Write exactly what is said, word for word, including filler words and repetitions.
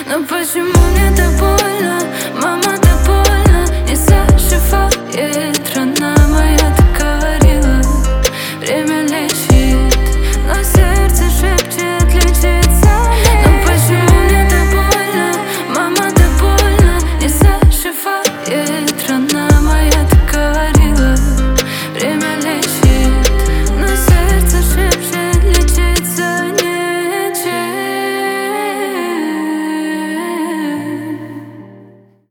Но почему мне так больно? Мама, так больно, не зашивает.